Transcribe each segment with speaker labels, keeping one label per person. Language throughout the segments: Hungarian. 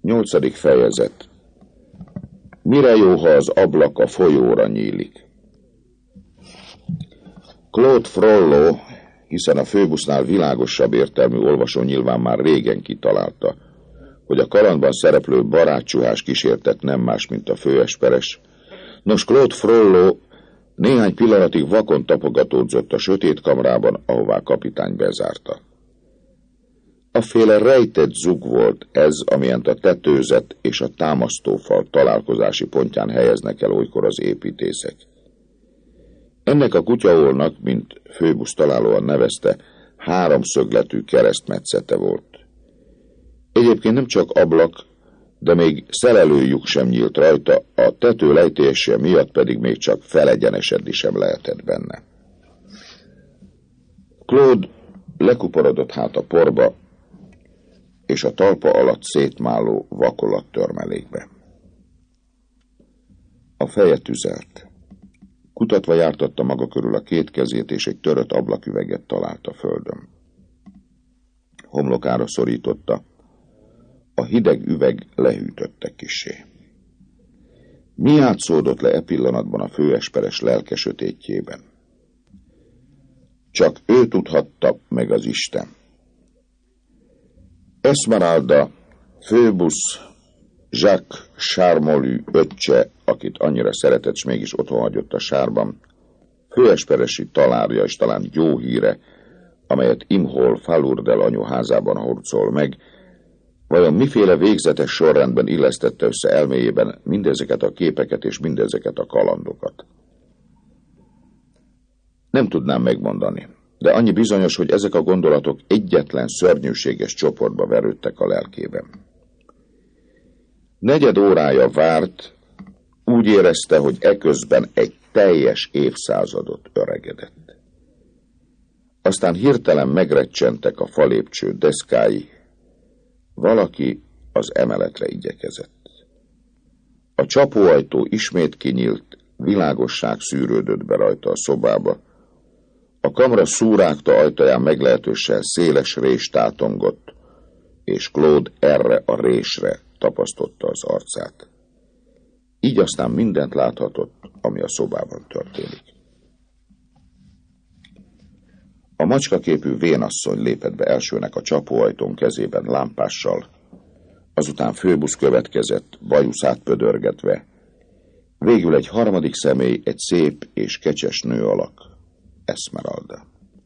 Speaker 1: 8. fejezet. Mire jó, ha az ablak a folyóra nyílik? Claude Frollo, hiszen a főbusznál világosabb értelmű olvasó nyilván már régen kitalálta, hogy a kalandban szereplő barátcsuhás kísértet nem más, mint a főesperes. Nos, Claude Frollo néhány pillanatig vakon tapogatódzott a sötét kamrában, ahová kapitány bezárta. Afféle rejtett zug volt ez, amilyent a tetőzet és a támasztófal találkozási pontján helyeznek el olykor az építészek. Ennek a kutyaólnak, mint főbusz találóan nevezte, 3 szögletű keresztmetszete volt. Egyébként nem csak ablak, de még szelelőlyuk sem nyílt rajta, a tető lejtése miatt pedig még csak felegyenesedni sem lehetett benne. Claude lekuporodott hát a porba, és a talpa alatt szétmáló vakolat törmelékbe. A feje tüzelt. Kutatva jártatta maga körül a 2 kezét, és egy törött ablaküveget talált a földön. Homlokára szorította. A hideg üveg lehűtötte kissé. Mi játszódott le e pillanatban a főesperes lelke sötétjében? Csak ő tudhatta, meg az Isten. Esmeralda, főbusz, Jacques Charmolue öccse, akit annyira szeretett, s mégis otthon hagyott a sárban, főesperesi talárja és talán jó híre, amelyet Imhol Falurdel anyu házában hurcol meg, vajon miféle végzetes sorrendben illesztette össze elméjében mindezeket a képeket és mindezeket a kalandokat? Nem tudnám megmondani, de annyi bizonyos, hogy ezek a gondolatok egyetlen szörnyűséges csoportba verődtek a lelkében. 4 órája várt, úgy érezte, hogy eközben egy teljes évszázadot öregedett. Aztán hirtelen megrecsentek a falépcső deszkái, valaki az emeletre igyekezett. A csapóajtó ismét kinyílt, világosság szűrődött be rajta a szobába. A kamra szúrákta ajtaján meglehetősen széles rés tátongott, és Claude erre a résre tapasztotta az arcát. Így aztán mindent láthatott, ami a szobában történik. A macskaképű vénasszony lépett be elsőnek a csapóajtón kezében lámpással, azután főbusz következett, bajuszát pödörgetve, végül egy harmadik személy, egy szép és kecses nő alak, Esmeralda.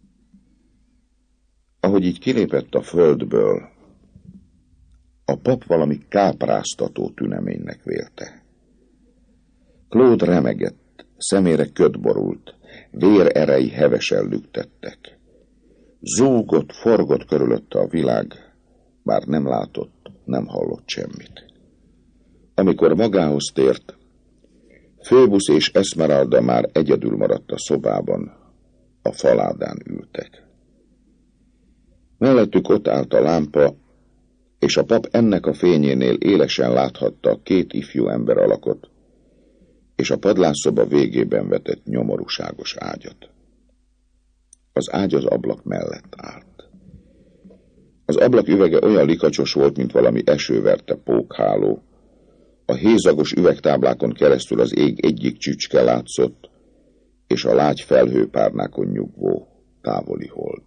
Speaker 1: Ahogy így kilépett a földből, a pap valami kápráztató tüneménynek vélte. Claude remegett, szemére köd borult, vérerei hevesen lüktettek. Zúgott, forgott körülötte a világ, bár nem látott, nem hallott semmit. Amikor magához tért, főbusz és Esmeralda már egyedül maradt a szobában, a faládán ültek. Mellettük ott állt a lámpa, és a pap ennek a fényénél élesen láthatta a 2 ifjú ember alakot, és a padlásszoba végében vetett nyomorúságos ágyat. Az ágy az ablak mellett állt. Az ablak üvege olyan likacsos volt, mint valami esőverte pókháló. A hézagos üvegtáblákon keresztül az ég egyik csücske látszott, és a lágy felhőpárnákon nyugvó távoli hold.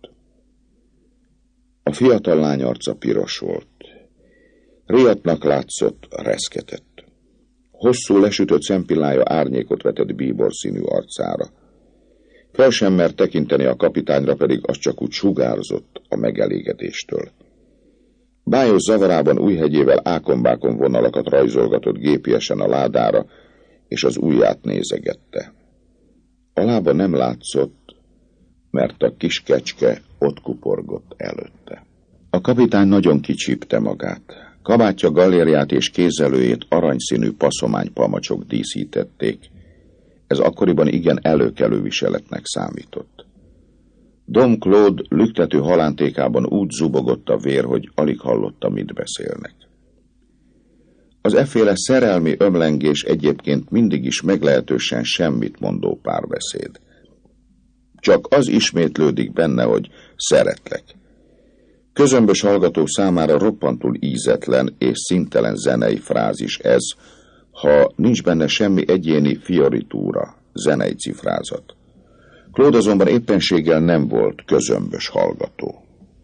Speaker 1: A fiatal lány arca piros volt. Riadtnak látszott, reszketett. Hosszú lesütött szempillája árnyékot vetett bíborszínű arcára. Fel sem mert tekinteni a kapitányra, pedig az csak úgy sugárzott a megelégedéstől. Bájos zavarában újhegyével ákombákon vonalakat rajzolgatott gépiesen a ládára, és az ujját nézegette. A lába nem látszott, mert a kis kecske ott kuporgott előtte. A kapitány nagyon kicsípte magát. Kabátja, galériát és kézzelőjét aranyszínű paszománypamacsok díszítették. Ez akkoriban igen előkelő viseletnek számított. Dom Claude lüktető halántékában úgy zubogott a vér, hogy alig hallotta, mit beszélnek. Az efféle szerelmi ömlengés egyébként mindig is meglehetősen semmit mondó párbeszéd. Csak az ismétlődik benne, hogy szeretlek. Közömbös hallgató számára roppantul ízetlen és színtelen zenei frázis ez, ha nincs benne semmi egyéni fioritúra, zenei cifrázat. Claude azonban éppenséggel nem volt közömbös hallgató.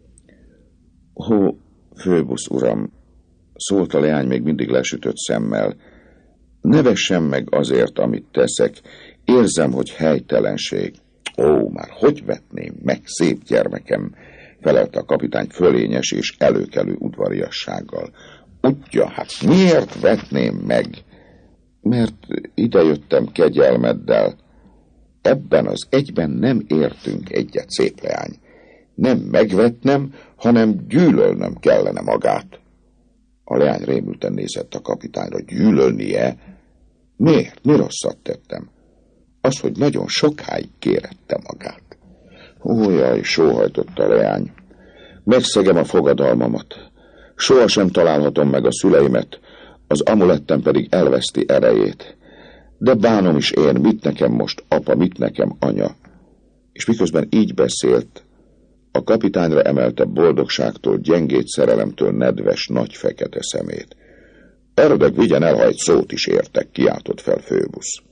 Speaker 1: Ó, Phoebus uram, szólt a leány még mindig lesütött szemmel, ne vessem meg azért, amit teszek, érzem, hogy helytelenség. Ó, már hogy vetném meg, szép gyermekem, felelte a kapitány fölényes és előkelő udvariassággal. Udja, hát miért vetném meg? Mert idejöttem kegyelmeddel. Ebben az egyben nem értünk egyet, szép leány. Nem megvetnem, hanem gyűlölnöm kellene magát. A leány rémülten nézett a kapitányra. Gyűlölnie? Miért? Mi rosszat tettem? Az, hogy nagyon sokáig kérette magát. Ó, jaj, sóhajtott a leány. Megszegem a fogadalmamat. Sohasem találhatom meg a szüleimet, az amulettem pedig elveszti erejét. De bánom is én, mit nekem most apa, mit nekem anya. És miközben így beszélt, a kapitányra emelte boldogságtól, gyengét szerelemtől nedves, nagy fekete szemét. Ördög vigyen el, ha egy szót is értek, kiáltott fel Phoebus.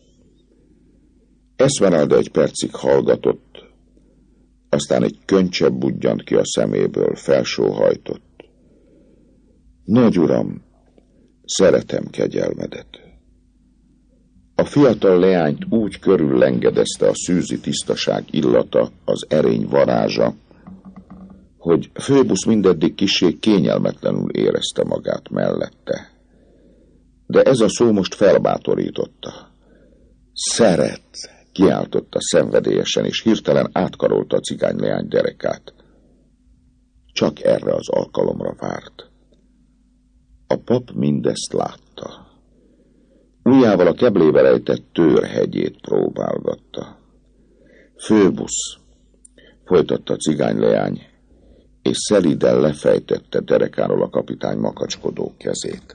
Speaker 1: Esmeralda egy percig hallgatott, aztán egy könycsepp budjant ki a szeméből, felsóhajtott. Nagy uram, szeretem kegyelmedet. A fiatal leányt úgy körüllengedezte a szűzi tisztaság illata, az erény varázsa, hogy Phoebus mindeddig kissé kényelmetlenül érezte magát mellette. De ez a szó most felbátorította. Szeret, kiáltotta szenvedélyesen, és hirtelen átkarolta a cigányleány derekát. Csak erre az alkalomra várt. A pap mindezt látta. Ujjával a keblébe rejtett tőrhegyét próbálgatta. Phoebus, folytatta a cigányleány, és szelíden lefejtette derekáról a kapitány makacskodó kezét.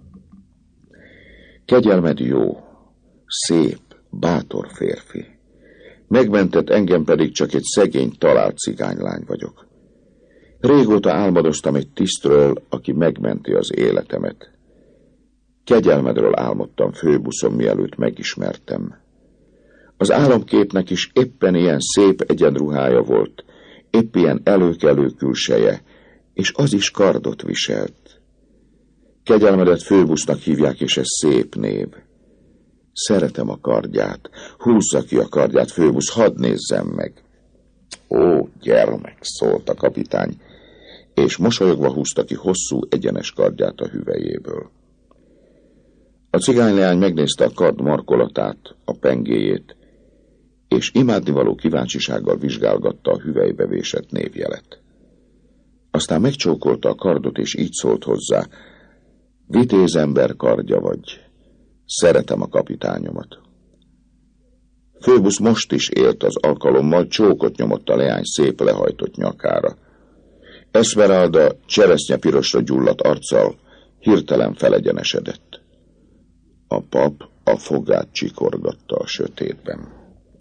Speaker 1: Kegyelmed jó, szép, bátor férfi. Megmentett, engem pedig csak egy szegény, talált cigánylány vagyok. Régóta álmodoztam egy tisztről, aki megmenti az életemet. Kegyelmedről álmodtam, Phoebusom, mielőtt megismertem. Az álomképnek is éppen ilyen szép egyenruhája volt, épp ilyen előkelő külseje, és az is kardot viselt. Kegyelmedet Phoebusnak hívják, és ez szép név. Szeretem a kardját, húzza ki a kardját, Phoebus, hadd nézzem meg. Ó, gyermek, szólt a kapitány, és mosolyogva húzta ki hosszú, egyenes kardját a hüvelyéből. A cigányleány megnézte a kard markolatát, a pengéjét, és imádnivaló kíváncsisággal vizsgálgatta a hüvelybe vésett névjelet. Aztán megcsókolta a kardot, és így szólt hozzá: vitézember kardja vagy, szeretem a kapitányomat. Phoebus most is élt az alkalommal, csókot nyomott a leány szép lehajtott nyakára. Esmeralda cseresznyepirosra gyulladt arccal hirtelen felegyenesedett. A pap a fogát csikorgatta a sötétben.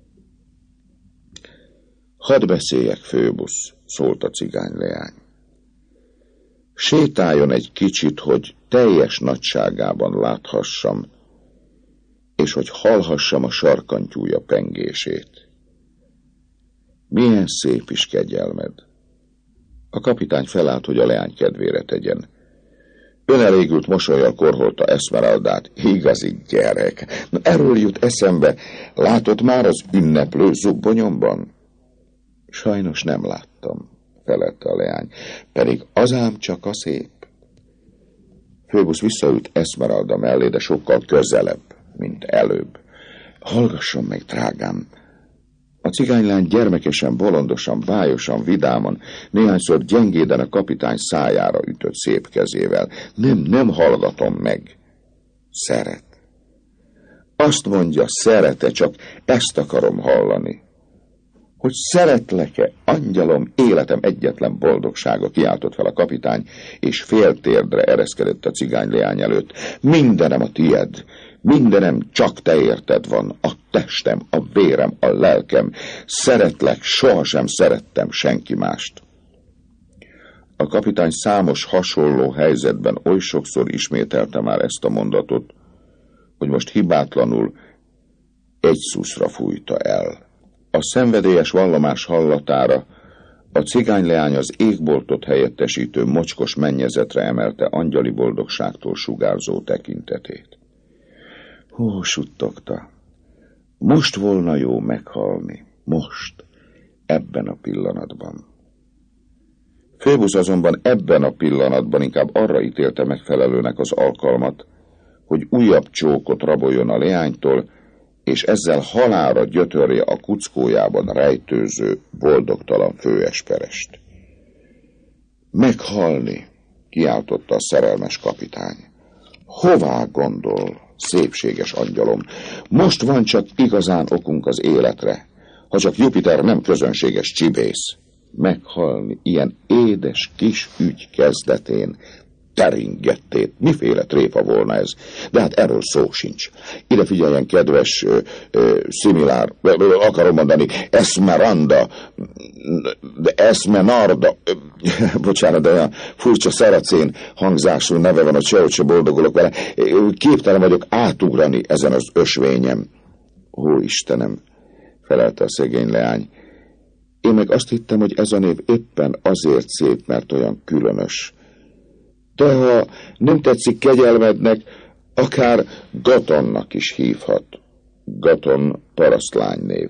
Speaker 1: Hadd beszéljek, Phoebus, szólt a cigányleány. Sétáljon egy kicsit, hogy teljes nagyságában láthassam, és hogy hallhassam a sarkantyúja pengését. Milyen szép is kegyelmed! A kapitány felállt, hogy a leány kedvére tegyen. Önelégült mosollyal korholta Esmeraldát. Igazi gyerek! Na, erről jut eszembe. Látod már az ünneplő zubbonyomban? Sajnos nem láttam, felelte a leány, pedig az ám csak a szép. Phoebus visszaült Esmeralda mellé, de sokkal közelebb, mint előbb. Hallgasson meg, drágám! A cigánylány gyermekesen, bolondosan, bájosan, vidáman, néhányszor gyengéden a kapitány szájára ütött szép kezével. Nem hallgatom meg. Szeret. Azt mondja, szeret-e, csak ezt akarom hallani. Hogy szeretlek-e, angyalom, életem egyetlen boldogsága, kiáltott fel a kapitány, és féltérdre ereszkedett a cigányleány előtt. Mindenem a tied, mindenem csak te érted van, a testem, a vérem, a lelkem. Szeretlek, sohasem szerettem senki mást. A kapitány számos hasonló helyzetben oly sokszor ismételte már ezt a mondatot, hogy most hibátlanul egy szuszra fújta el. A szenvedélyes vallomás hallatára a cigányleány az égboltot helyettesítő mocskos mennyezetre emelte angyali boldogságtól sugárzó tekintetét. Hú, suttogta. Most volna jó meghalni. Most. Ebben a pillanatban. Phoebus azonban ebben a pillanatban inkább arra ítélte megfelelőnek az alkalmat, hogy újabb csókot raboljon a leánytól, és ezzel halálra gyötörje a kuckójában rejtőző, boldogtalan főesperest. Meghalni, kiáltotta a szerelmes kapitány. Hová gondol, szépséges angyalom? Most van csak igazán okunk az életre, ha csak Jupiter nem közönséges csibész. Meghalni ilyen édes kis ügy kezdetén, teringettét, miféle tréfa volna ez? De hát erről szó sincs. Ide figyeljen, kedves szimilár, akarom mondani, Esmeralda, Esmenarda, bocsánat, de olyan furcsa szaracén hangzású neve van, hogy sehogy se boldogulok vele. Képtelen vagyok átugrani ezen az ösvényem. Ó, Istenem, felelte a szegény leány. Én meg azt hittem, hogy ez a név éppen azért szép, mert olyan különös. De ha nem tetszik kegyelmednek, akár Gatonnak is hívhat. Gaton parasztlány név.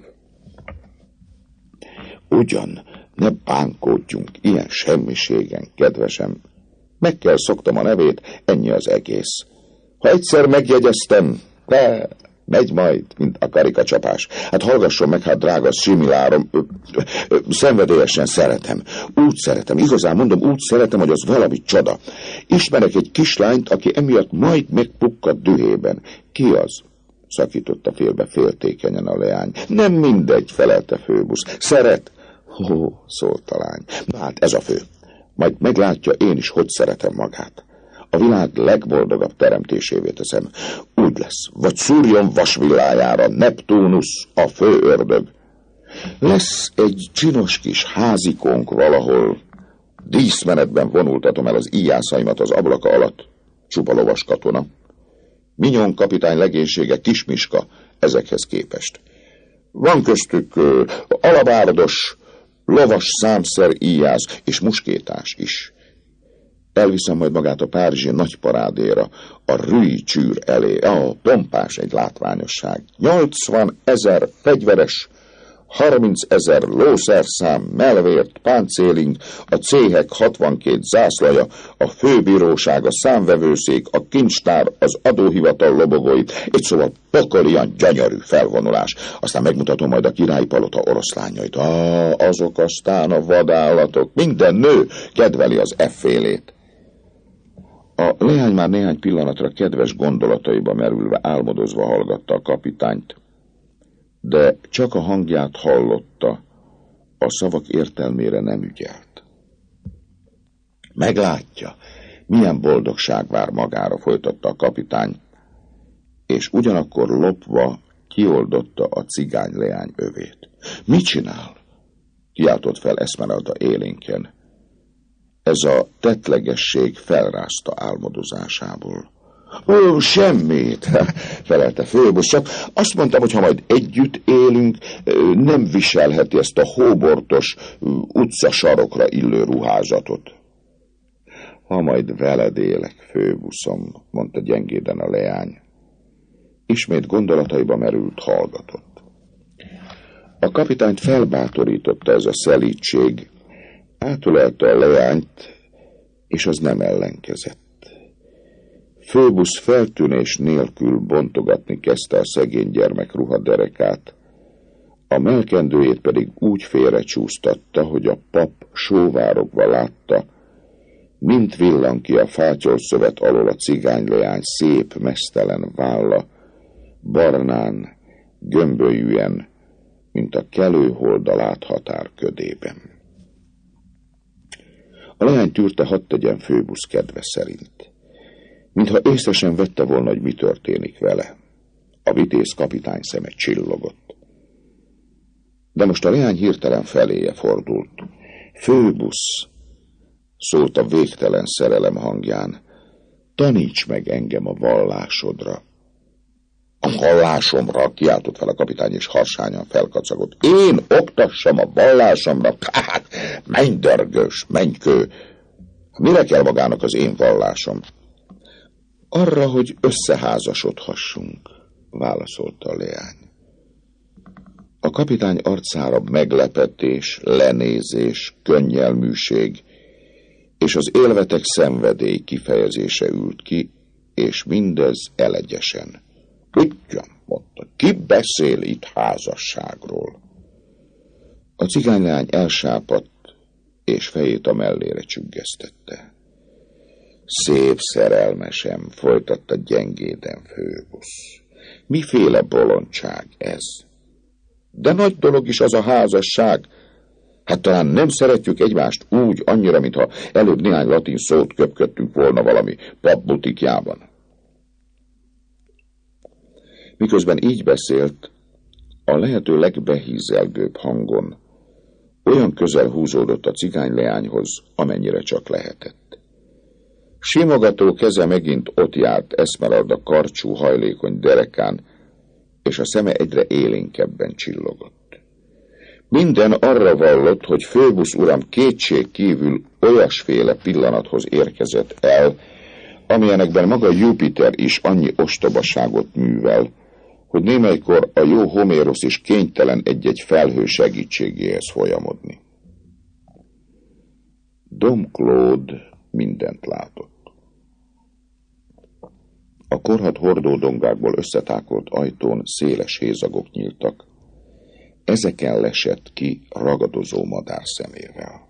Speaker 1: Ugyan, ne bánkódjunk ilyen semmiségen, kedvesem. Meg kell szoktam a nevét, ennyi az egész. Ha egyszer megjegyeztem, megy majd, mint a karikacsapás. Hát hallgasson meg, hát drága szimilárom, szenvedélyesen szeretem. Úgy szeretem, igazán mondom, úgy szeretem, hogy az valami csoda. Ismerek egy kislányt, aki emiatt majd megpukkad dühében. Ki az? Szakította félbe féltékenyen a leány. Nem mindegy, felelte Phoebus. Szeret? Ó, szólt a lány. Na hát ez a fő. Majd meglátja én is, hogy szeretem magát. A világ legboldogabb teremtésévé teszem. Úgy lesz, vagy szúrjon vasvillájára Neptunusz, a fő ördög. Lesz egy csinos kis házikónk valahol. Díszmenetben vonultatom el az íjászaimat az ablaka alatt. Csupa lovas katona. Mignon kapitány legénysége Kismiska ezekhez képest. Van köztük alabárdos, lovas számszer íjász és muskétás is. Elviszem majd magát a párizsi nagyparádéra, a Rui csűr elé. Pompás egy látványosság. 80 000 fegyveres, 30 000 lószerszám, melvért, páncéling, a céhek 62 zászlaja, a főbíróság, a számvevőszék, a kincstár, az adóhivatal lobogói, egy szóval pokolian gyönyörű felvonulás. Aztán megmutatom majd a királyi palota oroszlányait. Azok aztán a vadállatok, minden nő kedveli az effélét. A leány már néhány pillanatra kedves gondolataiba merülve álmodozva hallgatta a kapitányt, de csak a hangját hallotta, a szavak értelmére nem ügyelt. Meglátja, milyen boldogság vár magára, folytatta a kapitány, és ugyanakkor lopva kioldotta a cigányleány övét. Mit csinál? Kiáltott fel Esmeralda élénken. Ez a tettlegesség felrázta álmodozásából. Semmit, felelte Phoebus, csak azt mondtam, hogy ha majd együtt élünk, nem viselheti ezt a hóbortos, utcasarokra illő ruházatot. Ha majd veled élek, Phoebusom, mondta gyengéden a leány. Ismét gondolataiba merült, hallgatott. A kapitányt felbátorította ez a szelídség, átölelte a leányt, és az nem ellenkezett. Phoebus feltűnés nélkül bontogatni kezdte a szegény gyermek ruhaderekát, a mellkendőjét pedig úgy félrecsúsztatta, hogy a pap sóvárogva látta, mint villan ki a fátyolszövet alól a cigányleány szép, meztelen válla, barnán, gömbölyűen, mint a kelő holdalát határködében. A leány tűrte, hadd tegyen Phoebus kedve szerint. Mintha észre sem vette volna, hogy mi történik vele. A vitéz kapitány szeme csillogott. De most a leány hirtelen feléje fordult. Phoebus, szólt a végtelen szerelem hangján. Taníts meg engem a vallásodra. A vallásomra, kiáltott fel a kapitány, és harsányan felkacagott. Én oktassam a vallásomra? Hát, menj dörgős, menj kő! Mire kell magának az én vallásom? Arra, hogy összeházasodhassunk, válaszolta a leány. A kapitány arcára meglepetés, lenézés, könnyelműség és az élvetek szenvedély kifejezése ült ki, és mindez elegyesen. Ugyan, mondta, ki beszél itt házasságról? A cigánylány elsápadt, és fejét a mellére csüggesztette. Szép szerelmesem, folytatta gyengéden Phöbusz. Miféle bolondság ez? De nagy dolog is az a házasság. Hát talán nem szeretjük egymást úgy, annyira, mintha előbb néhány latin szót köpködtünk volna valami papbutikjában. Miközben így beszélt, a lehető legbehízelgőbb hangon olyan közel húzódott a cigányleányhoz, amennyire csak lehetett. Simogató keze megint ott járt Esmeralda karcsú, hajlékony derekán, és a szeme egyre élénkebben csillogott. Minden arra vallott, hogy Phöbusz uram kétség kívül olyasféle pillanathoz érkezett el, amilyenekben maga Jupiter is annyi ostobaságot művel, hogy némelykor a jó Homérosz is kénytelen egy-egy felhő segítségéhez folyamodni. Dom Claude mindent látott. A korhadt hordódongákból összetákolt ajtón széles hézagok nyíltak. Ezeken lesett ki ragadozó madár szemével.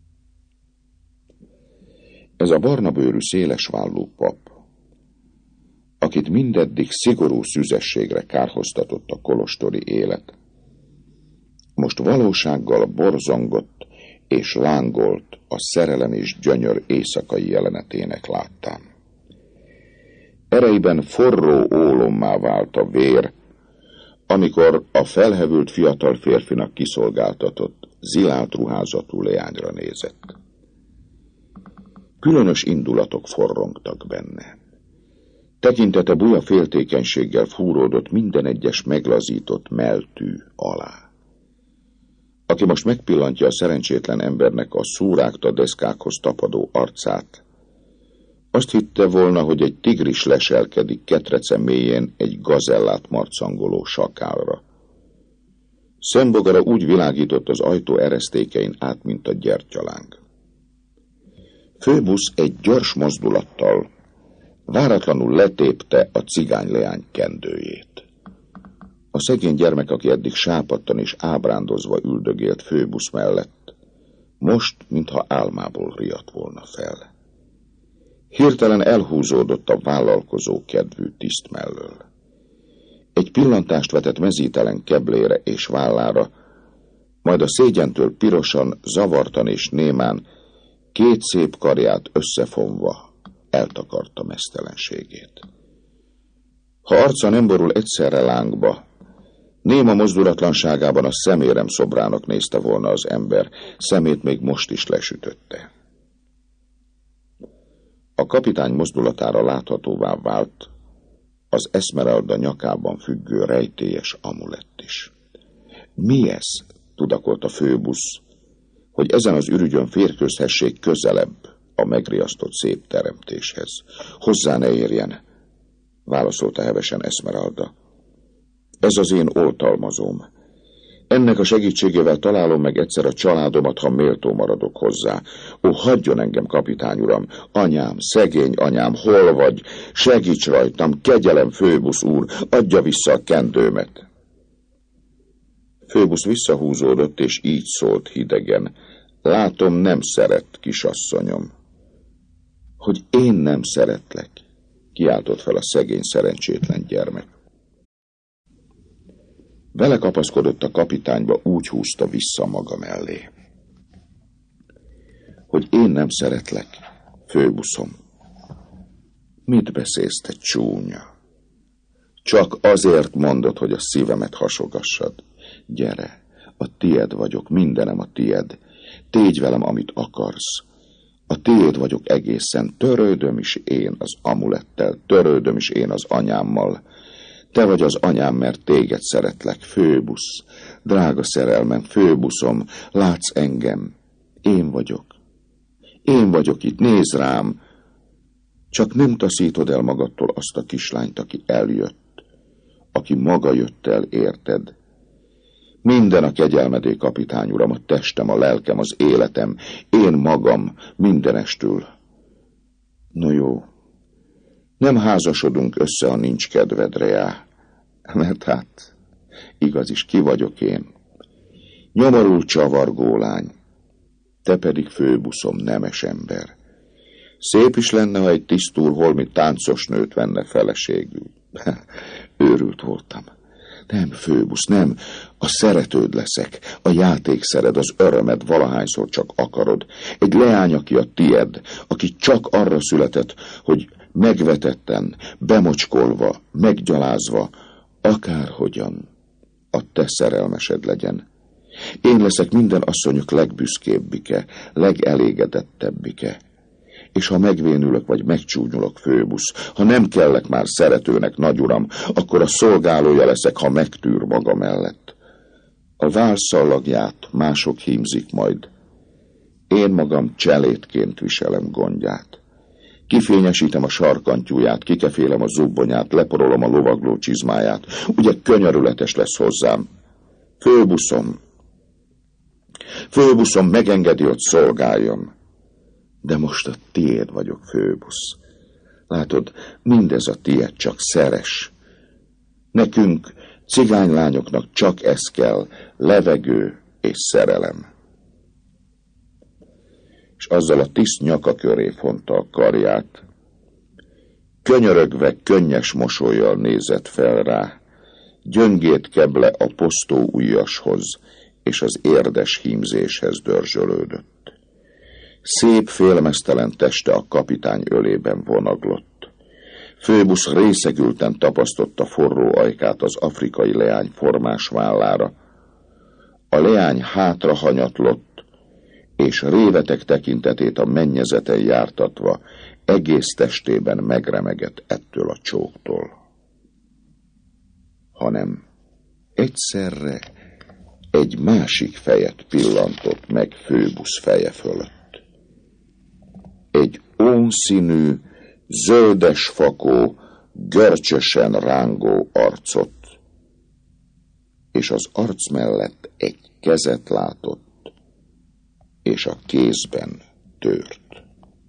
Speaker 1: Ez a barnabőrű szélesvállú pap, akit mindeddig szigorú szüzességre kárhoztatott a kolostori élet, most valósággal borzongott és lángolt a szerelem és gyönyör éjszakai jelenetének láttán. Ereiben forró ólommá vált a vér, amikor a felhevült fiatal férfinak kiszolgáltatott, zilált ruházatú leányra nézett. Különös indulatok forrongtak benne. Tekintete buja féltékenységgel fúródott minden egyes meglazított melltű alá. Aki most megpillantja a szerencsétlen embernek a szúrákta deszkákhoz tapadó arcát, azt hitte volna, hogy egy tigris leselkedik ketrece mélyén egy gazellát marcangoló sakálra. Szembogara úgy világított az ajtó eresztékein át, mint a gyertyaláng. Phöbusz egy gyors mozdulattal váratlanul letépte a cigányleány kendőjét. A szegény gyermek, aki eddig sápadtan és ábrándozva üldögélt Phöbusz mellett, most, mintha álmából riadt volna fel. Hirtelen elhúzódott a vállalkozó kedvű tiszt mellől. Egy pillantást vetett mezítelen keblére és vállára, majd a szégyentől pirosan, zavartan és némán két szép karját összefonva eltakarta meztelenségét. Ha arca nem borul egyszerre lángba, néma mozdulatlanságában a szemérem szobrának nézte volna az ember, szemét még most is lesütötte. A kapitány mozdulatára láthatóvá vált az Esmeralda nyakában függő rejtélyes amulett is. Mi ez? Tudakolta Phöbusz, hogy ezen az ürügyön férkőzhessék közelebb a megriasztott szép teremtéshez. Hozzá ne érjen, válaszolta hevesen Esmeralda. Ez az én oltalmazóm. Ennek a segítségével találom meg egyszer a családomat, ha méltó maradok hozzá. Ó, hagyjon engem, kapitány uram! Anyám, szegény anyám, hol vagy? Segíts rajtam, kegyelem, Phöbusz úr, adja vissza a kendőmet! Phöbusz visszahúzódott, és így szólt hidegen. Látom, nem szeret, kisasszonyom. Hogy én nem szeretlek, kiáltott fel a szegény szerencsétlen gyermek. Vele kapaszkodott a kapitányba, úgy húzta vissza maga mellé. Hogy én nem szeretlek, Phöbuszom. Mit beszélsz, te csúnya? Csak azért mondod, hogy a szívemet hasogassad. Gyere, a tied vagyok, mindenem a tied. Tégy velem, amit akarsz. A tiéd vagyok egészen, törődöm is én az amulettel, törődöm is én az anyámmal. Te vagy az anyám, mert téged szeretlek, Főbusz, drága szerelmem, Főbuszom, látsz engem, én vagyok. Én vagyok itt, nézd rám, csak nem taszítod el magadtól azt a kislányt, aki eljött, aki maga jött el, érted? Minden a kegyelmedé, kapitány uram, a testem, a lelkem, az életem, én magam, mindenestül. No jó, nem házasodunk össze, ha nincs kedvedre, já. Mert hát, igaz is, ki vagyok én? Nyomorult csavargó lány, te pedig Főbuszom, nemes ember. Szép is lenne, ha egy tisztúr holmi táncos nőt venne feleségül. Őrült voltam. Nem, Főbusz, nem. A szeretőd leszek, a játékszered, az örömed, valahányszor csak akarod. Egy leány, aki a tied, aki csak arra született, hogy megvetetten, bemocskolva, meggyalázva, akárhogyan a te szerelmesed legyen. Én leszek minden asszonyok legbüszkébbike, legelégedettebbike. És ha megvénülök, vagy megcsúnyulok, Főbusz, ha nem kellek már szeretőnek, nagyuram, akkor a szolgálója leszek, ha megtűr maga mellett. A válszallagját mások hímzik majd. Én magam cselédként viselem gondját. Kifényesítem a sarkantyúját, kikefélem a zubbonyát, leporolom a lovagló csizmáját. Ugye könyörületes lesz hozzám. Főbuszom, Főbuszom, megengedi, hogy szolgáljam. De most a tiéd vagyok, Főbusz. Látod, mindez a tiéd, csak szeres. Nekünk, cigánylányoknak csak ez kell, levegő és szerelem. És azzal a tiszt nyaka köré fonta a karját. Könyörögve, könnyes mosollyal nézett fel rá. Gyöngét keble a posztó ujjashoz, és az érdes hímzéshez dörzsölődött. Szép, félmeztelen teste a kapitány ölében vonaglott. Főbusz részegülten tapasztotta forró ajkát az afrikai leány formás vállára. A leány hátra hanyatlott, és réveteg tekintetét a mennyezeten jártatva egész testében megremegett ettől a csóktól. Hanem egyszerre egy másik fejet pillantott meg Főbusz feje fölött. Egy ónszínű, zöldes fakó, görcsösen rángó arcot, és az arc mellett egy kezet látott, és a kézben tőrt.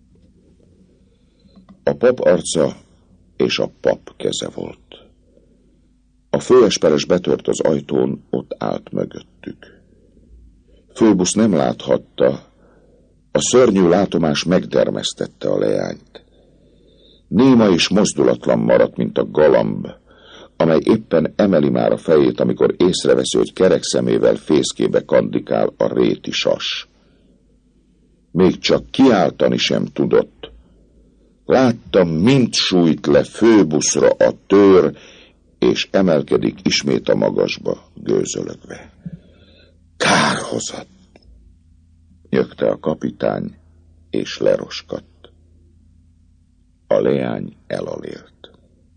Speaker 1: A pap arca és a pap keze volt. A főesperes betört az ajtón, ott állt mögöttük. Főbusz nem láthatta, a szörnyű látomás megdermesztette a leányt. Néma és mozdulatlan maradt, mint a galamb, amely éppen emeli már a fejét, amikor észreveszi, hogy kerek szemével fészkébe kandikál a réti sas. Még csak kiáltani sem tudott. Látta, mint sújt le Főbuszra a tőr, és emelkedik ismét a magasba, gőzölögve. Kárhozat! Nyögte a kapitány, és leroskadt. A leány elalélt.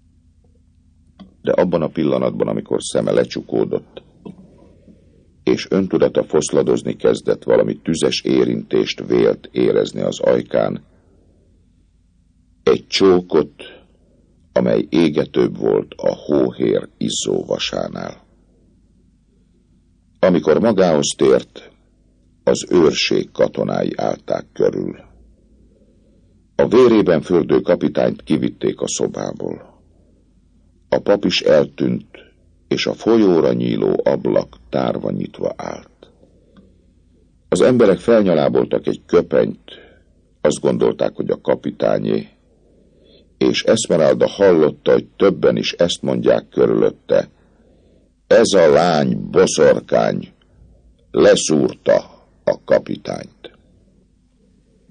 Speaker 1: De abban a pillanatban, amikor szeme lecsukódott, és öntudata foszladozni kezdett, valami tüzes érintést vélt érezni az ajkán, egy csókot, amely égetőbb volt a hóhér izzó vasánál. Amikor magához tért, az őrség katonái állták körül. A vérében fürdő kapitányt kivitték a szobából. A pap is eltűnt, és a folyóra nyíló ablak tárva nyitva állt. Az emberek felnyaláboltak egy köpenyt, azt gondolták, hogy a kapitányé, és Esmeralda hallotta, hogy többen is ezt mondják körülötte. Ez a lány boszorkány leszúrta a kapitányt.